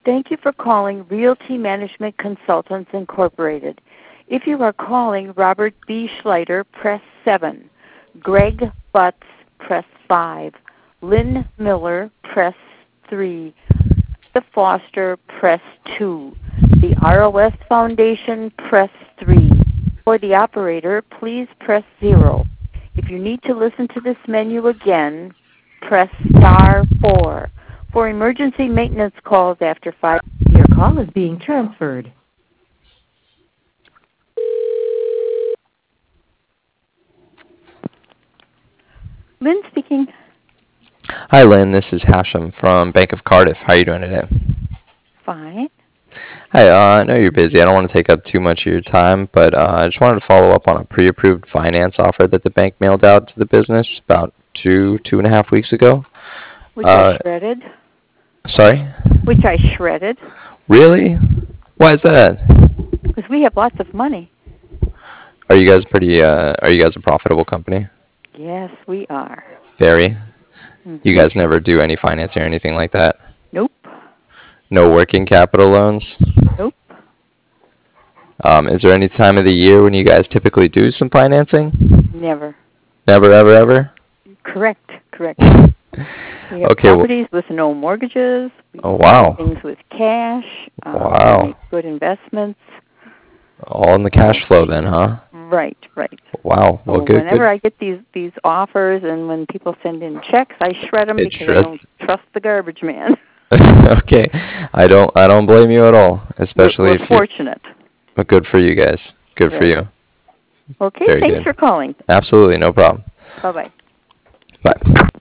Thank you for calling Realty Management Consultants Incorporated. If you are calling Robert B. Schleiter, press 7. Greg Butts, press 5. Lynn Miller, press 3. The Foster, press 2. The ROS Foundation, press 3. For the operator, please press 0. If you need to listen to this menu again, press star 4. For emergency maintenance calls after 5. Your call is being transferred. Lynn speaking. Hi, Lynn. This is Hashem from Bank of Cardiff. How are you doing today? Fine. Hi, I know you're busy. I don't want to take up too much of your time, but I just wanted to follow up on a pre-approved finance offer that the bank mailed out to the business about two and a half weeks ago. Which I shredded. Sorry? Which I shredded. Really? Why is that? Because we have lots of money. Are you guys a profitable company? Yes, we are. Very? Mm-hmm. You guys never do any financing or anything like that? Nope. No working capital loans? Nope. Is there any time of the year when you guys typically do some financing? Never. Never, ever, ever? Correct. We have okay, properties with no mortgages. We wow. do things with cash. Wow. We make good investments. All in the cash flow then, huh? Right. Wow. Well, so good. Whenever I get these offers and when people send in checks, I shred them because I don't trust the garbage man. Okay. I don't blame you at all, especially we're fortunate. But good for you guys. Good for you. Okay, Very thanks good. for calling. Absolutely, no problem. Bye-bye. Bye.